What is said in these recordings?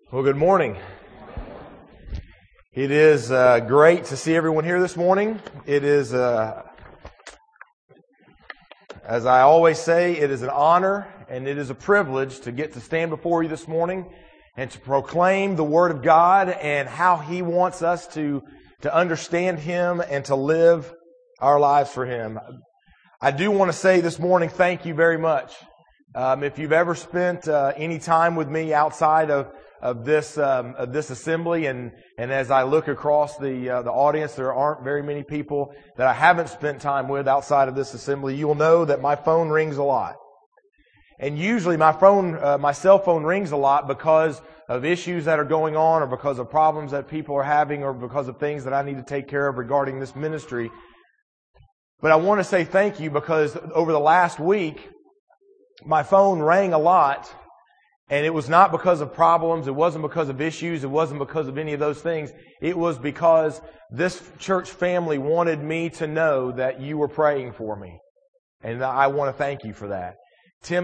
Well, good morning. It is great to see everyone here this morning. It is, as I always say, it is an honor and it is a privilege to get to stand before you this morning and to proclaim the Word of God and how He wants us to understand Him and to live our lives for Him. I do want to say this morning, thank you very much. If you've ever spent any time with me outside of this assembly, and as I look across the audience, there aren't very many people that I haven't spent time with outside of this assembly. You'll know that my phone rings a lot, and usually my cell phone rings a lot because of issues that are going on, or because of problems that people are having, or because of things that I need to take care of regarding this ministry. But I want to say thank you, because over the last week, my phone rang a lot. And it was not because of problems. It wasn't because of issues. It wasn't because of any of those things. It was because this church family wanted me to know that you were praying for me. And I want to thank you for that. Tim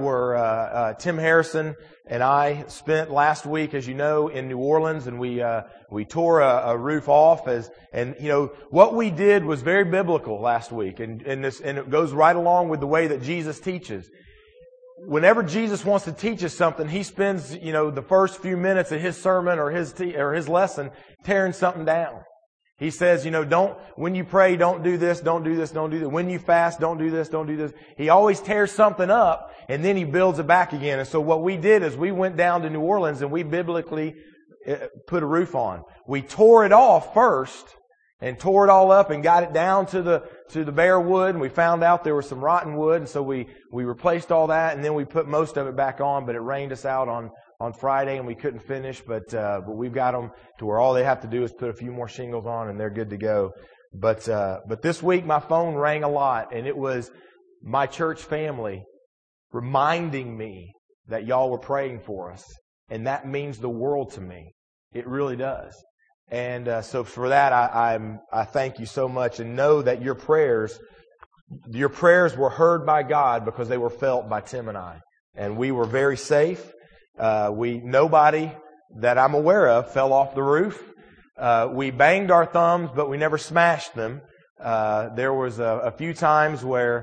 Harrison and I spent last week, as you know, in New Orleans, and we tore a roof off. And you know, what we did was very biblical last week. And it goes right along with the way that Jesus teaches. Whenever Jesus wants to teach us something, He spends, the first few minutes of His sermon or His lesson tearing something down. He says, when you pray, don't do this, don't do this, don't do that. When you fast, don't do this, don't do this. He always tears something up and then He builds it back again. And so what we did is we went down to New Orleans and we biblically put a roof on. We tore it off first and tore it all up and got it down to the bare wood, and we found out there was some rotten wood, and so we replaced all that, and then we put most of it back on. But it rained us out on Friday, and we couldn't finish. But we've got them to where all they have to do is put a few more shingles on, and they're good to go. But this week my phone rang a lot, and it was my church family reminding me that y'all were praying for us, and that means the world to me. It really does. And so for that, I thank you so much, and know that your prayers were heard by God because they were felt by Tim and I. And we were very safe. Nobody that I'm aware of fell off the roof. We banged our thumbs, but we never smashed them. There was a few times where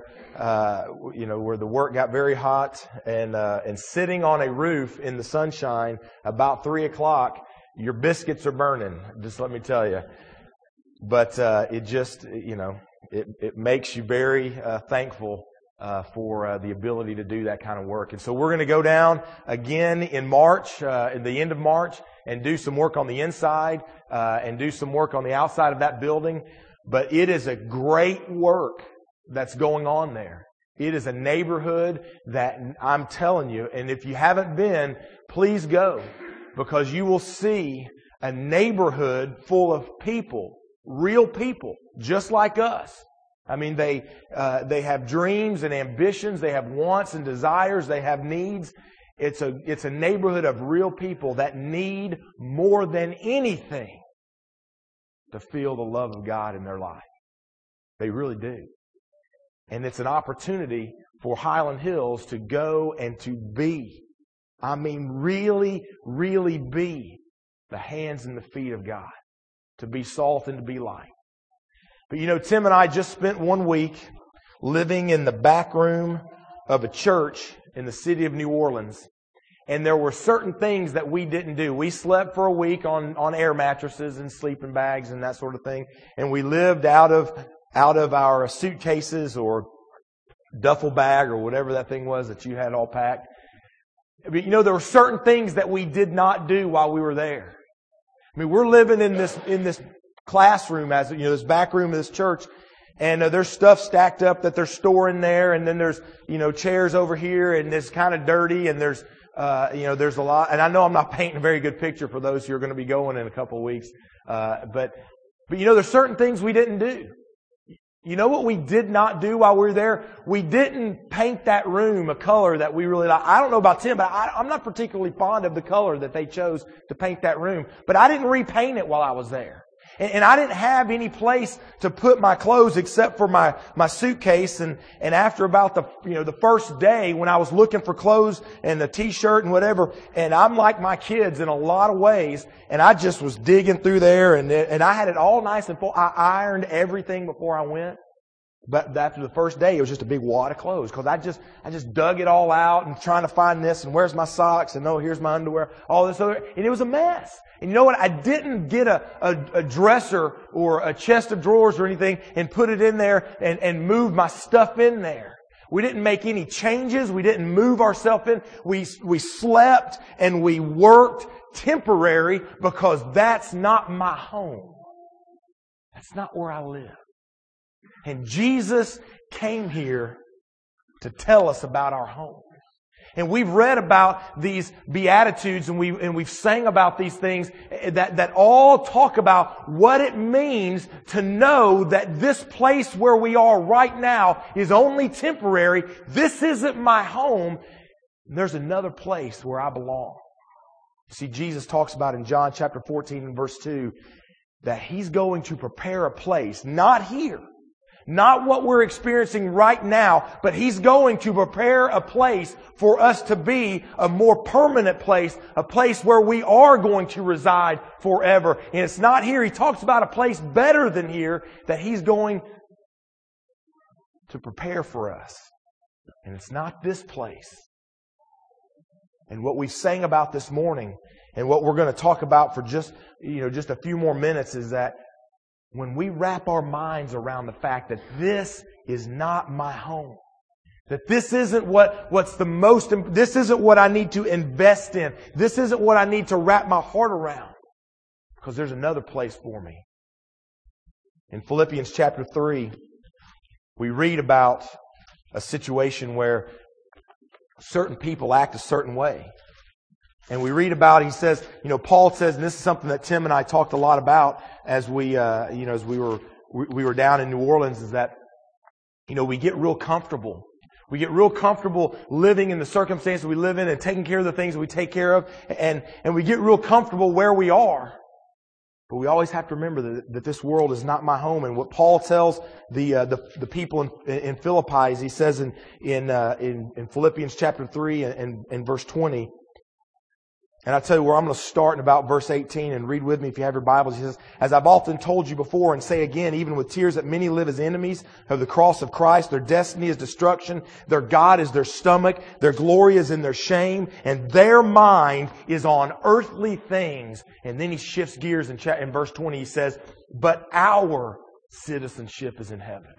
the work got very hot, and sitting on a roof in the sunshine about 3 o'clock, your biscuits are burning, just let me tell you. But it just, it makes you very thankful for the ability to do that kind of work. And so we're going to go down again in March, at the end of March, and do some work on the inside and do some work on the outside of that building. But it is a great work that's going on there. It is a neighborhood that I'm telling you, and if you haven't been, please go. Because you will see a neighborhood full of people, real people, just like us. I mean, they have dreams and ambitions. They have wants and desires. They have needs. It's a neighborhood of real people that need more than anything to feel the love of God in their life. They really do. And it's an opportunity for Highland Hills to go and to be, really, really be the hands and the feet of God. To be salt and to be light. But Tim and I just spent 1 week living in the back room of a church in the city of New Orleans. And there were certain things that we didn't do. We slept for a week on air mattresses and sleeping bags and that sort of thing. And we lived out of our suitcases or duffel bag or whatever that thing was that you had all packed. But there were certain things that we did not do while we were there. We're living in this classroom, as this back room of this church, and there's stuff stacked up that they're storing there, and then there's chairs over here, and it's kind of dirty, and there's a lot. And I know I'm not painting a very good picture for those who are going to be going in a couple of weeks, but there's certain things we didn't do. You know what we did not do while we were there? We didn't paint that room a color that we really like. I don't know about Tim, but I'm not particularly fond of the color that they chose to paint that room. But I didn't repaint it while I was there. And I didn't have any place to put my clothes except for my suitcase. And after about the first day when I was looking for clothes and the t-shirt and whatever, and I'm like my kids in a lot of ways, and I just was digging through there and I had it all nice and full. I ironed everything before I went. But after the first day, it was just a big wad of clothes because I just dug it all out and trying to find this and where's my socks and oh, here's my underwear, all this other, and it was a mess. And you know what? I didn't get a dresser or a chest of drawers or anything and put it in there and move my stuff in there. We didn't make any changes. We didn't move ourselves in. We slept and we worked temporary because that's not my home. That's not where I live. And Jesus came here to tell us about our home. And we've read about these Beatitudes and we've sang about these things that all talk about what it means to know that this place where we are right now is only temporary. This isn't my home. There's another place where I belong. See, Jesus talks about in John chapter 14 and verse 2 that He's going to prepare a place, not here. Not what we're experiencing right now, but He's going to prepare a place for us to be a more permanent place, a place where we are going to reside forever. And it's not here. He talks about a place better than here that He's going to prepare for us. And it's not this place. And what we sang about this morning and what we're going to talk about for just a few more minutes is that when we wrap our minds around the fact that this is not my home, that this isn't this isn't what I need to invest in, this isn't what I need to wrap my heart around, because there's another place for me. In Philippians chapter 3, we read about a situation where certain people act a certain way. And we read about, he says, Paul says, and this is something that Tim and I talked a lot about as we were down in New Orleans, is that, we get real comfortable. We get real comfortable living in the circumstances we live in and taking care of the things that we take care of. And we get real comfortable where we are. But we always have to remember that this world is not my home. And what Paul tells the people in Philippi is he says in Philippians chapter 3 and verse 20, and I'll tell you where I'm going to start in about verse 18 and read with me if you have your Bibles. He says, as I've often told you before and say again, even with tears, that many live as enemies of the cross of Christ. Their destiny is destruction. Their God is their stomach. Their glory is in their shame. And their mind is on earthly things. And then he shifts gears in verse 20. He says, but our citizenship is in heaven.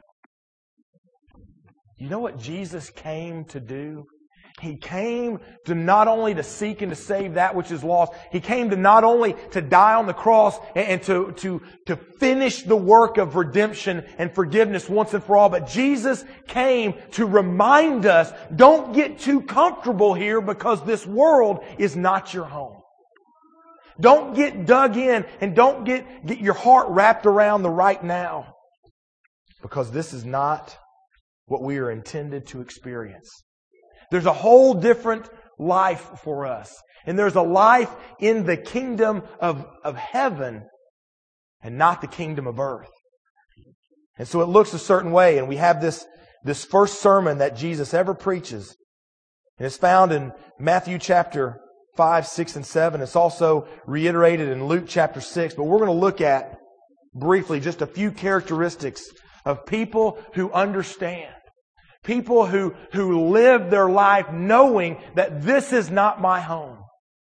You know what Jesus came to do? He came to not only to seek and to save that which is lost. He came to not only to die on the cross and to finish the work of redemption and forgiveness once and for all. But Jesus came to remind us, don't get too comfortable here because this world is not your home. Don't get dug in and don't get your heart wrapped around the right now. Because this is not what we are intended to experience. There's a whole different life for us. And there's a life in the kingdom of heaven and not the kingdom of earth. And so it looks a certain way. And we have this first sermon that Jesus ever preaches. And it's found in Matthew chapter 5, 6, and 7. It's also reiterated in Luke chapter 6. But we're going to look at briefly just a few characteristics of people who understand. People who live their life knowing that this is not my home.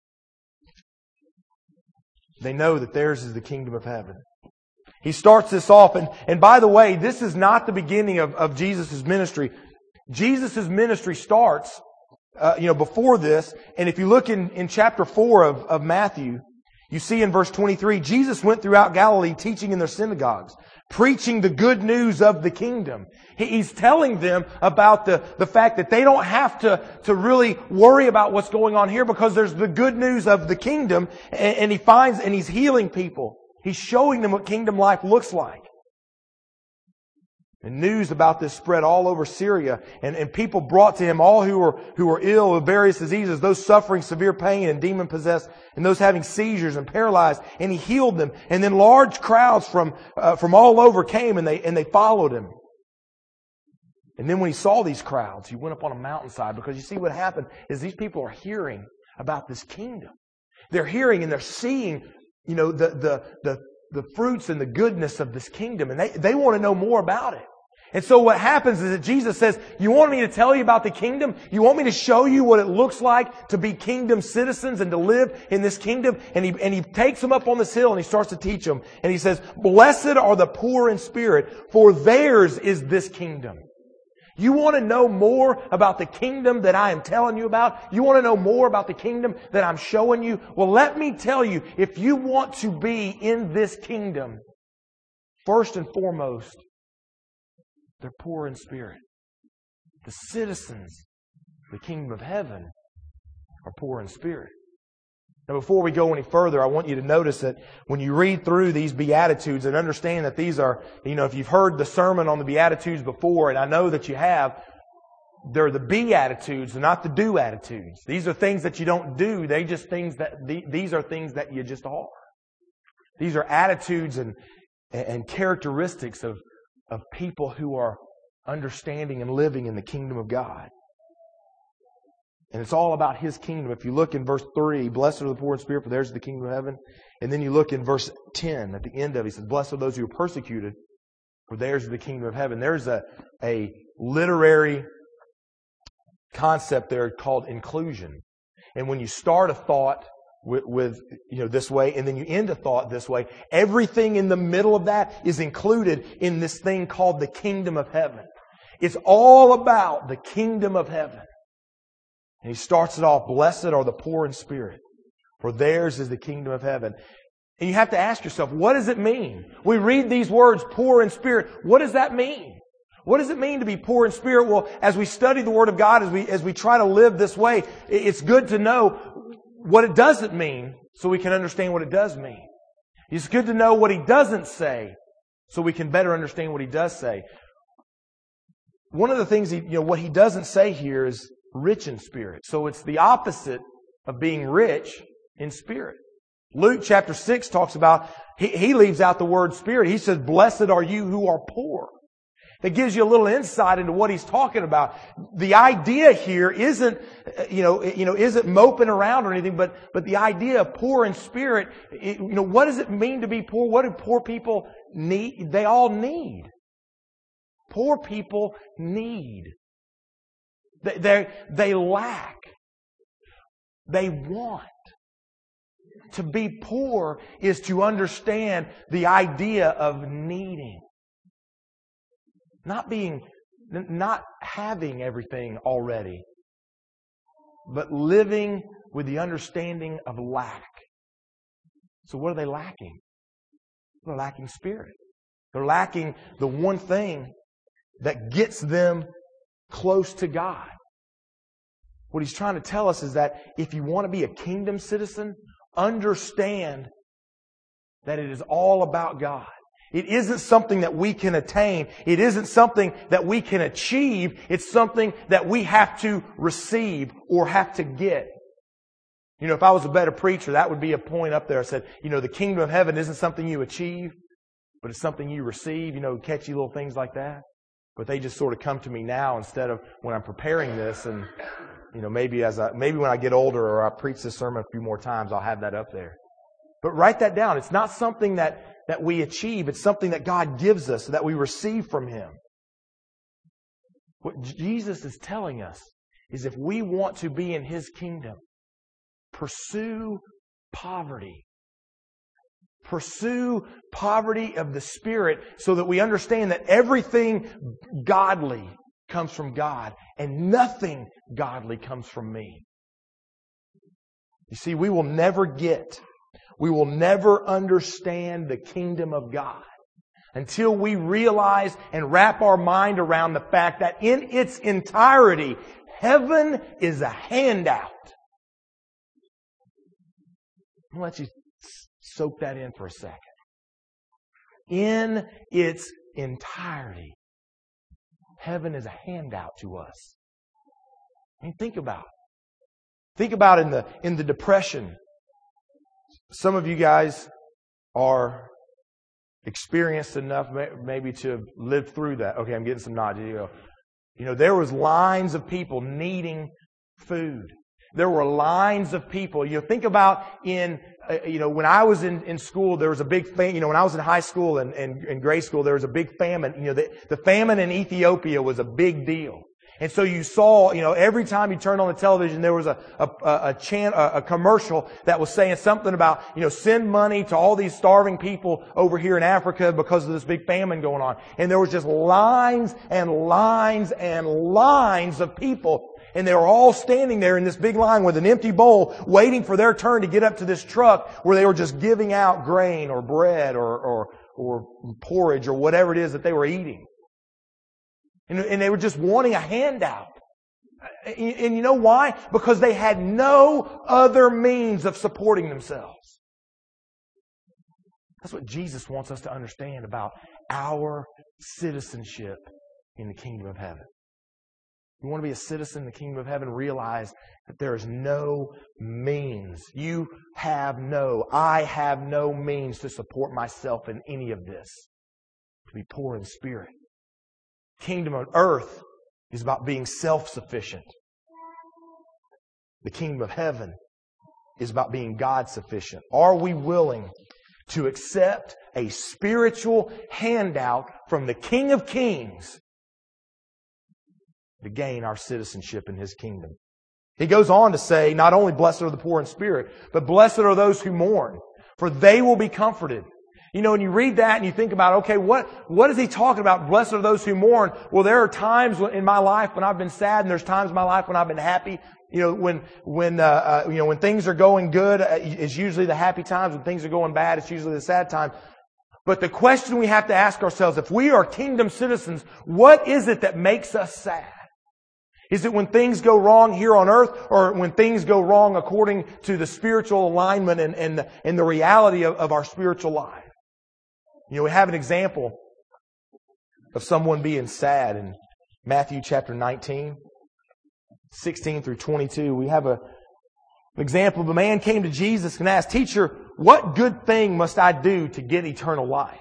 They know that theirs is the kingdom of heaven. He starts this off. And by the way, this is not the beginning of Jesus' ministry. Jesus' ministry starts before this. And if you look in chapter 4 of Matthew, you see in verse 23, Jesus went throughout Galilee teaching in their synagogues, preaching the good news of the kingdom. He's telling them about the fact that they don't have to really worry about what's going on here because there's the good news of the kingdom, and he's healing people. He's showing them what kingdom life looks like. And news about this spread all over Syria. And people brought to him all who were ill with various diseases, those suffering severe pain and demon-possessed, and those having seizures and paralyzed. And he healed them. And then large crowds from all over came and they followed him. And then when he saw these crowds, he went up on a mountainside, because you see what happened is these people are hearing about this kingdom. They're hearing and they're seeing, the fruits and the goodness of this kingdom. And they want to know more about it. And so what happens is that Jesus says, you want me to tell you about the kingdom? You want me to show you what it looks like to be kingdom citizens and to live in this kingdom? And he takes them up on this hill and he starts to teach them. And he says, blessed are the poor in spirit, for theirs is this kingdom. You want to know more about the kingdom that I am telling you about? You want to know more about the kingdom that I'm showing you? Well, let me tell you, if you want to be in this kingdom, first and foremost, they're poor in spirit. The citizens of the kingdom of heaven are poor in spirit. Now, before we go any further, I want you to notice that when you read through these Beatitudes and understand that these are, if you've heard the sermon on the Beatitudes before, and I know that you have, they're the Beatitudes, they're not the do attitudes. These are things that you don't do. These are things that you just are. These are attitudes and characteristics of people who are understanding and living in the kingdom of God. And it's all about His kingdom. If you look in verse 3, blessed are the poor in spirit, for theirs is the kingdom of heaven. And then you look in verse 10, at the end of it, he says, blessed are those who are persecuted, for theirs is the kingdom of heaven. There's a literary concept there called inclusion. And when you start a thought with this way, and then you end a thought this way, everything in the middle of that is included in this thing called the kingdom of heaven. It's all about the kingdom of heaven. And he starts it off, blessed are the poor in spirit, for theirs is the kingdom of heaven. And you have to ask yourself, what does it mean? We read these words, poor in spirit. What does that mean? What does it mean to be poor in spirit? Well, as we study the Word of God, as we try to live this way, it's good to know what it doesn't mean so we can understand what it does mean. It's good to know what He doesn't say so we can better understand what He does say. One of the things, what He doesn't say here is rich in spirit. So it's the opposite of being rich in spirit. Luke chapter 6 talks about, he leaves out the word spirit. He says, blessed are you who are poor. That gives you a little insight into what he's talking about. The idea here isn't moping around or anything, but the idea of poor in spirit, what does it mean to be poor? What do poor people need? They all need. Poor people need. They lack. They want. To be poor is to understand the idea of needing. Not having everything already, but living with the understanding of lack. So what are they lacking? They're lacking spirit. They're lacking the one thing that gets them close to God. What he's trying to tell us is that if you want to be a kingdom citizen, understand that it is all about God. It isn't something that we can attain. It isn't something that we can achieve. It's something that we have to receive or have to get. If I was a better preacher, that would be a point up there. I said, the kingdom of heaven isn't something you achieve, but it's something you receive. Catchy little things like that. But they just sort of come to me now instead of when I'm preparing this. And, maybe when I get older or I preach this sermon a few more times, I'll have that up there. But write that down. It's not something that we achieve. It's something that God gives us, that we receive from Him. What Jesus is telling us is if we want to be in His kingdom, pursue poverty. Pursue poverty of the Spirit so that we understand that everything godly comes from God and nothing godly comes from me. You see, we will never understand the kingdom of God until we realize and wrap our mind around the fact that in its entirety, heaven is a handout. I'll let you soak that in for a second. In its entirety, heaven is a handout to us. I mean, think about it. Think about in the Depression. Some of you guys are experienced enough maybe to have lived through that. Okay, I'm getting some nods. You know, there was lines of people needing food. There were lines of people. You know, think about when I was in school, there was a big famine. You know, when I was in high school and grade school, there was a big famine. You know, the famine in Ethiopia was a big deal. And so you saw, you know, every time you turned on the television, there was a commercial that was saying something about, you know, send money to all these starving people over here in Africa because of this big famine going on. And there was just lines and lines and lines of people. And they were all standing there in this big line with an empty bowl, waiting for their turn to get up to this truck where they were just giving out grain or bread or porridge or whatever it is that they were eating. And they were just wanting a handout. And you know why? Because they had no other means of supporting themselves. That's what Jesus wants us to understand about our citizenship in the kingdom of heaven. You want to be a citizen in the kingdom of heaven, realize that there is no means. I have no means to support myself in any of this. To be poor in spirit. Kingdom on earth is about being self-sufficient. The kingdom of heaven is about being God-sufficient. Are we willing to accept a spiritual handout from the King of Kings to gain our citizenship in His kingdom? He goes on to say, not only blessed are the poor in spirit, but blessed are those who mourn, for they will be comforted. You know, when you read that and you think about, okay, what is he talking about? Blessed are those who mourn. Well, there are times in my life when I've been sad, and there's times in my life when I've been happy. You know, when things are going good, it's usually the happy times. When things are going bad, it's usually the sad times. But the question we have to ask ourselves, if we are kingdom citizens, what is it that makes us sad? Is it when things go wrong here on earth, or when things go wrong according to the spiritual alignment and the reality of our spiritual life? You know, we have an example of someone being sad in Matthew chapter 19, 16 through 22. We have an example of a man came to Jesus and asked, "Teacher, what good thing must I do to get eternal life?"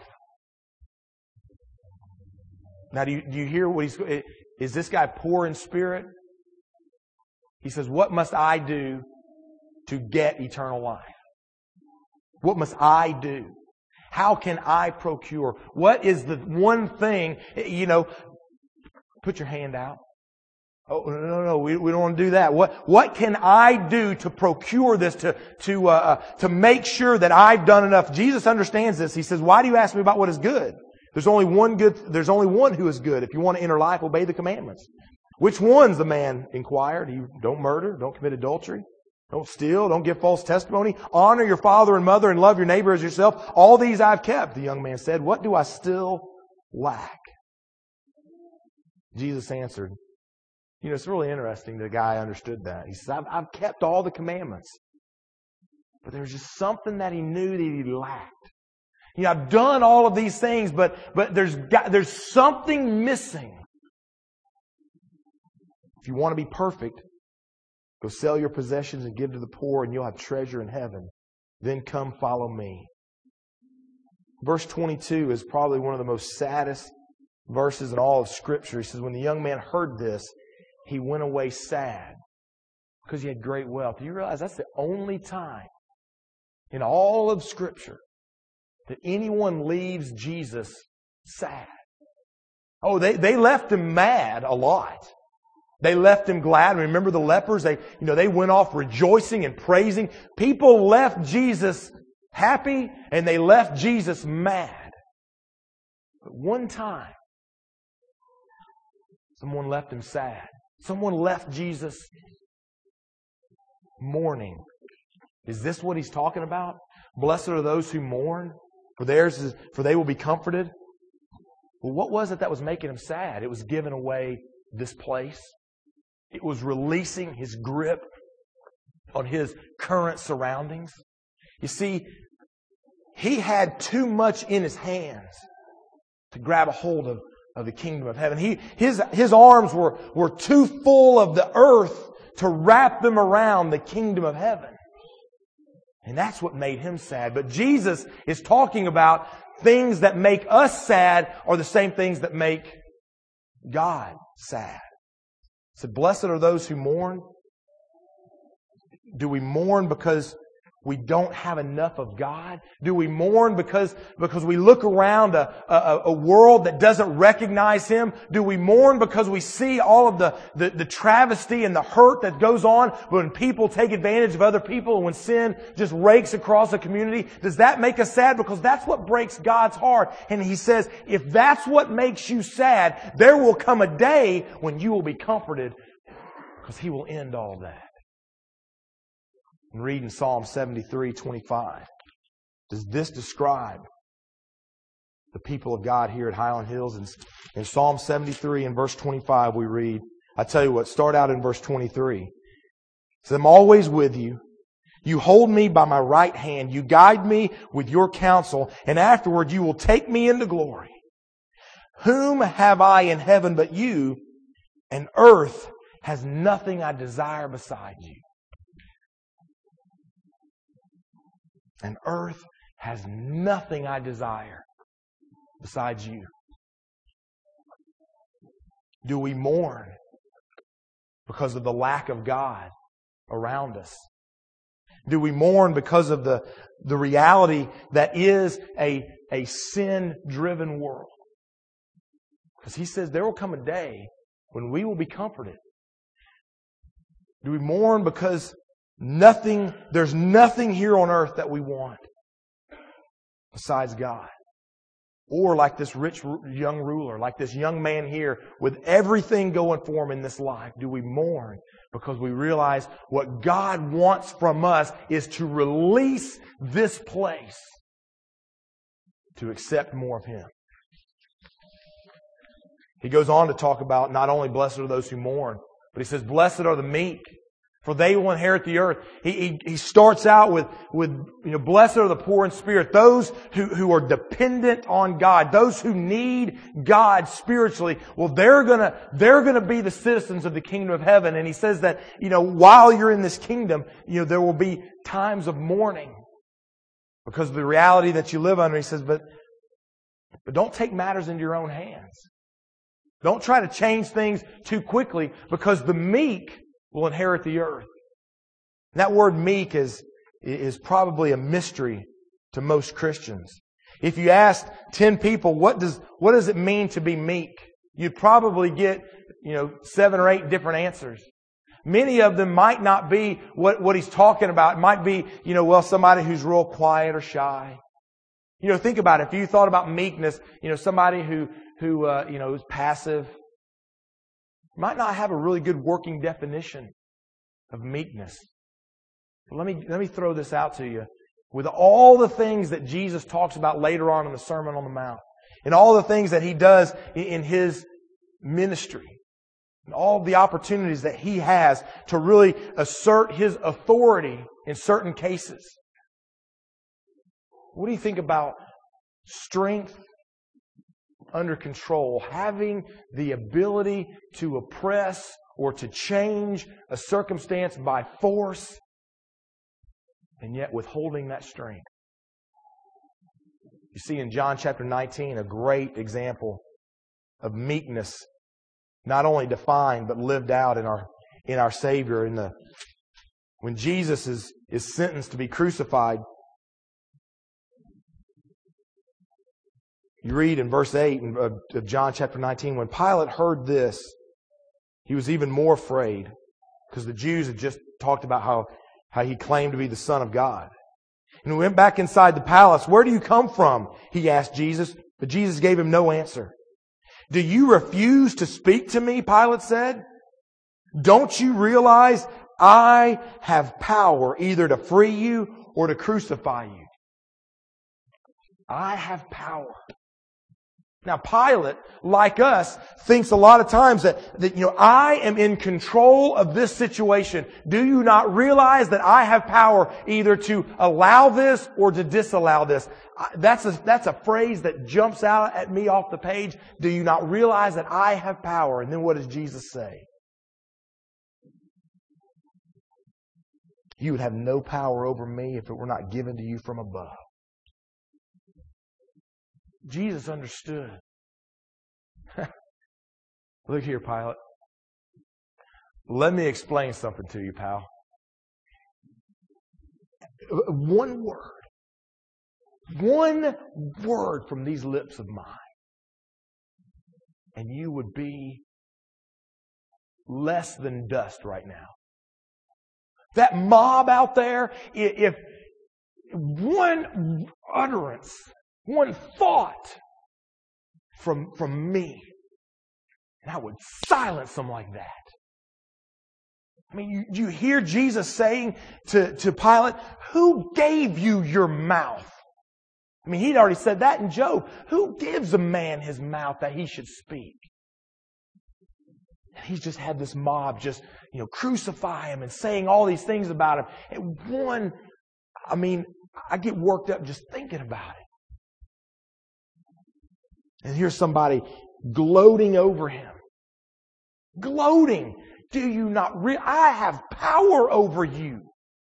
Now, do you hear what is this guy poor in spirit? He says, "What must I do to get eternal life? What must I do? How can I procure? What is the one thing?" You know, put your hand out. Oh, no, we don't want to do that. What can I do to procure this, to make sure that I've done enough? Jesus understands this. He says, "Why do you ask me about what is good? There's only one who is good. If you want to enter life, obey the commandments." "Which ones?" the man inquired. "Don't murder, don't commit adultery, don't steal, don't give false testimony, honor your father and mother, and love your neighbor as yourself. All these I've kept." The young man said, "What do I still lack?" Jesus answered. You know, it's really interesting the guy understood that. He says, I've kept all the commandments. But there's just something that he knew that he lacked. You know, I've done all of these things, but there's something missing. If you want to be perfect, go sell your possessions and give to the poor, and you'll have treasure in heaven. Then come follow me. Verse 22 is probably one of the most saddest verses in all of Scripture. He says, when the young man heard this, he went away sad because he had great wealth. Do you realize that's the only time in all of Scripture that anyone leaves Jesus sad? Oh, they left him mad a lot. They left him glad. Remember the lepers? They went off rejoicing and praising. People left Jesus happy and they left Jesus mad. But one time, someone left him sad. Someone left Jesus mourning. Is this what he's talking about? Blessed are those who mourn, for they will be comforted. Well, what was it that was making him sad? It was giving away this place. It was releasing his grip on his current surroundings. You see, he had too much in his hands to grab a hold of the kingdom of heaven. His arms were too full of the earth to wrap them around the kingdom of heaven. And that's what made Him sad. But Jesus is talking about things that make us sad are the same things that make God sad. He said, blessed are those who mourn. Do we mourn because we don't have enough of God? Do we mourn because we look around a world that doesn't recognize Him? Do we mourn because we see all of the travesty and the hurt that goes on when people take advantage of other people and when sin just rakes across a community? Does that make us sad? Because that's what breaks God's heart. And He says, if that's what makes you sad, there will come a day when you will be comforted because He will end all that. And reading Psalm 73:25. Does this describe the people of God here at Highland Hills? In Psalm 73 and verse 25 we read, I tell you what, start out in verse 23. It says, I'm always with you. You hold me by my right hand. You guide me with your counsel, and afterward you will take me into glory. Whom have I in heaven but you? And earth has nothing I desire beside you. And earth has nothing I desire besides you. Do we mourn because of the lack of God around us? Do we mourn because of the reality that is a sin-driven world? Because He says there will come a day when we will be comforted. Do we mourn because there's nothing here on earth that we want besides God? Or like this rich young ruler, like this young man here with everything going for him in this life, do we mourn because we realize what God wants from us is to release this place to accept more of Him? He goes on to talk about not only blessed are those who mourn, but He says, blessed are the meek, for they will inherit the earth. He starts out with blessed are the poor in spirit, those who are dependent on God, those who need God spiritually. Well, they're gonna be the citizens of the kingdom of heaven. And He says that, while you're in this kingdom, there will be times of mourning because of the reality that you live under. He says, but don't take matters into your own hands. Don't try to change things too quickly, because the meek will inherit the earth. And that word meek is probably a mystery to most Christians. If you asked 10 people, what does it mean to be meek? You'd probably get, 7 or 8 different answers. Many of them might not be what he's talking about. It might be, somebody who's real quiet or shy. Think about it. If you thought about meekness, somebody who is passive, might not have a really good working definition of meekness. But let me throw this out to you. With all the things that Jesus talks about later on in the Sermon on the Mount, and all the things that He does in His ministry, and all the opportunities that He has to really assert His authority in certain cases, what do you think about strength under control, having the ability to oppress or to change a circumstance by force, and yet withholding that strength? You see in John chapter 19 a great example of meekness, not only defined but lived out in our Savior. When Jesus is sentenced to be crucified, you read in verse 8 of John chapter 19, when Pilate heard this, he was even more afraid, because the Jews had just talked about how He claimed to be the Son of God. And he went back inside the palace. Where do you come from? He asked Jesus, but Jesus gave him no answer. Do you refuse to speak to me? Pilate said. Don't you realize I have power either to free you or to crucify you? I have power. Now, Pilate, like us, thinks a lot of times that I am in control of this situation. Do you not realize that I have power either to allow this or to disallow this? That's a phrase that jumps out at me off the page. Do you not realize that I have power? And then what does Jesus say? You would have no power over me if it were not given to you from above. Jesus understood. Look here, Pilate. Let me explain something to you, pal. One word from these lips of mine, and you would be less than dust right now. That mob out there, if one utterance, one thought from me, and I would silence them like that. I mean, you hear Jesus saying to Pilate, who gave you your mouth? I mean, he'd already said that in Job. Who gives a man his mouth that he should speak? And he's just had this mob just, crucify him and saying all these things about him. And I get worked up just thinking about it. And here's somebody gloating over him. Gloating. Do you not I have power over you.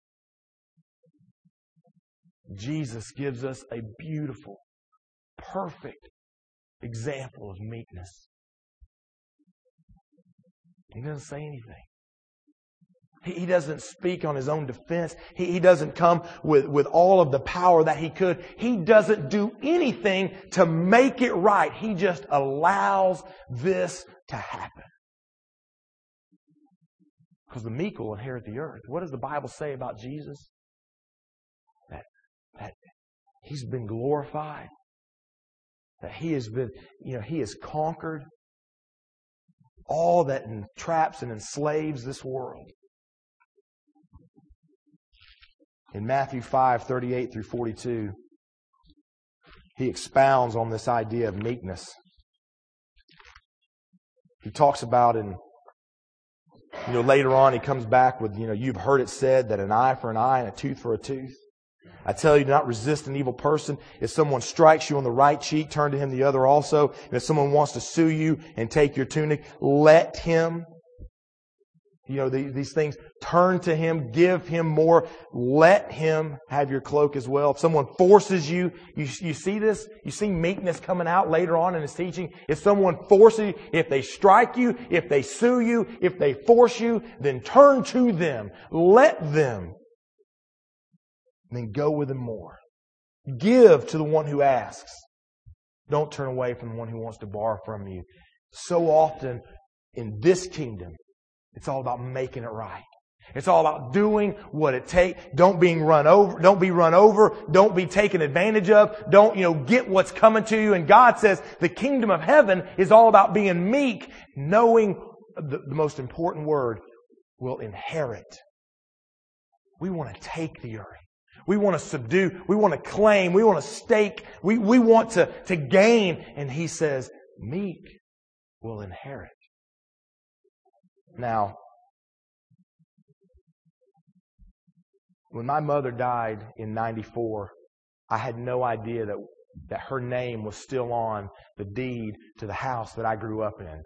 Jesus gives us a beautiful, perfect example of meekness. He doesn't say anything. He doesn't speak on his own defense. He doesn't come with all of the power that he could. He doesn't do anything to make it right. He just allows this to happen. Because the meek will inherit the earth. What does the Bible say about Jesus? That He's been glorified. That He has been, He has conquered all that entraps and enslaves this world. In Matthew 5:38 through 42, He expounds on this idea of meekness. He talks about later on He comes back with, you've heard it said that an eye for an eye and a tooth for a tooth. I tell you, do not resist an evil person. If someone strikes you on the right cheek, turn to him the other also. And if someone wants to sue you and take your tunic, let him, these things, turn to him, give him more, let him have your cloak as well. If someone forces you, you see this? You see meekness coming out later on in his teaching? If someone forces you, if they strike you, if they sue you, if they force you, then turn to them. Let them. And then go with them more. Give to the one who asks. Don't turn away from the one who wants to borrow from you. So often in this kingdom, it's all about making it right. It's all about doing what it takes. Don't be run over. Don't be taken advantage of. Don't, get what's coming to you. And God says the kingdom of heaven is all about being meek, knowing the most important word, will inherit. We want to take the earth. We want to subdue. We want to claim. We want to stake. We want to gain. And He says, meek will inherit. Now, when my mother died in 94, I had no idea that her name was still on the deed to the house that I grew up in.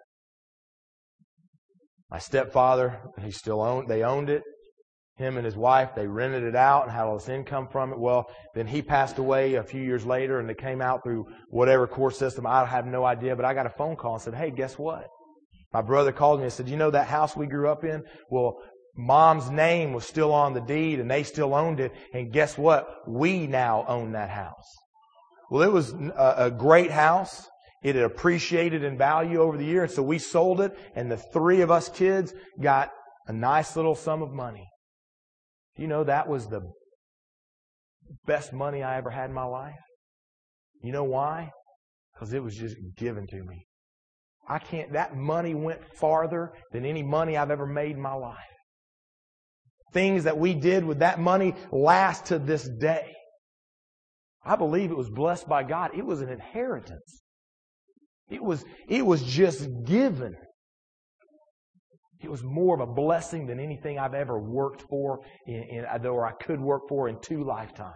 My stepfather, they owned it. Him and his wife, they rented it out and had all this income from it. Well, then he passed away a few years later and it came out through whatever court system. I have no idea, but I got a phone call and said, hey, guess what? My brother called me and said, that house we grew up in? Well, Mom's name was still on the deed and they still owned it. And guess what? We now own that house. Well, it was a great house. It had appreciated in value over the years. So we sold it and the three of us kids got a nice little sum of money. That was the best money I ever had in my life. You know why? Because it was just given to me. That money went farther than any money I've ever made in my life. Things that we did with that money last to this day. I believe it was blessed by God. It was an inheritance. It was just given. It was more of a blessing than anything I've ever worked for, or I could work for in 2 lifetimes.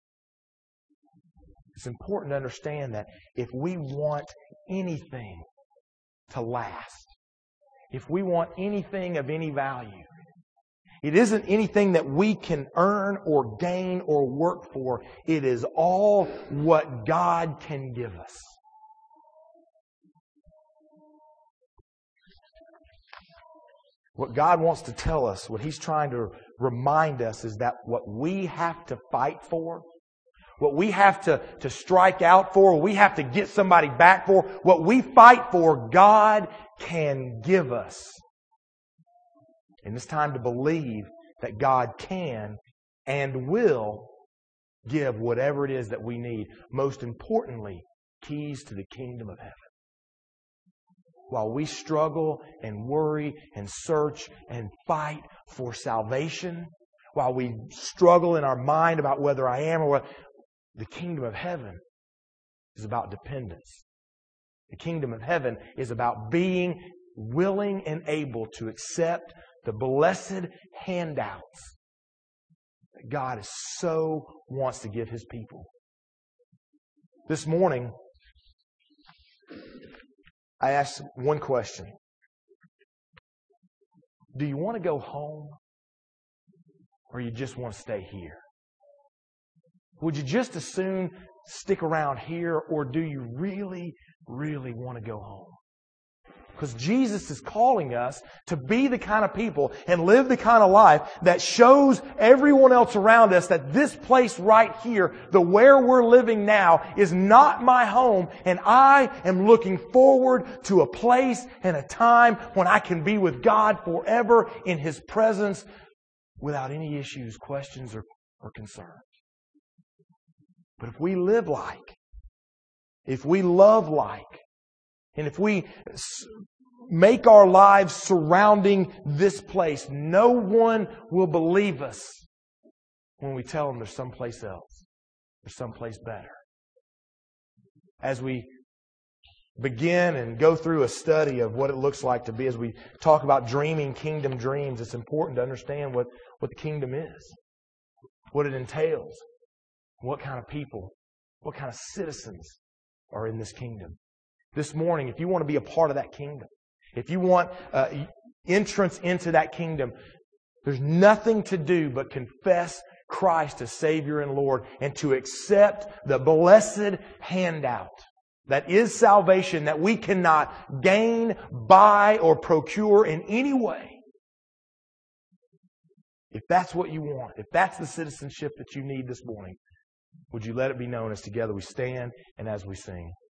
It's important to understand that if we want anything to last, if we want anything of any value, it isn't anything that we can earn or gain or work for. It is all what God can give us. What God wants to tell us, what He's trying to remind us, is that what we have to fight for, what we have to strike out for, what we have to get somebody back for, what we fight for, God can give us. And it's time to believe that God can and will give whatever it is that we need. Most importantly, keys to the kingdom of heaven. While we struggle and worry and search and fight for salvation, while we struggle in our mind about whether I am or what, the kingdom of heaven is about dependence. The kingdom of heaven is about being willing and able to accept the blessed handouts that God so wants to give His people. This morning, I asked one question. Do you want to go home? Or you just want to stay here? Would you just as soon stick around here, or do you really, really want to go home? Because Jesus is calling us to be the kind of people and live the kind of life that shows everyone else around us that this place right here, the where we're living now, is not my home, and I am looking forward to a place and a time when I can be with God forever in His presence without any issues, questions, or concerns. But if we live like, if we love like, and if we make our lives surrounding this place, no one will believe us when we tell them there's someplace else. There's someplace better. As we begin and go through a study of what it looks like to be, as we talk about dreaming kingdom dreams, it's important to understand what the kingdom is, what it entails, what kind of people, what kind of citizens are in this kingdom. This morning, if you want to be a part of that kingdom, if you want entrance into that kingdom, there's nothing to do but confess Christ as Savior and Lord and to accept the blessed handout that is salvation that we cannot gain, buy, or procure in any way. If that's what you want, if that's the citizenship that you need this morning, would you let it be known as together we stand and as we sing?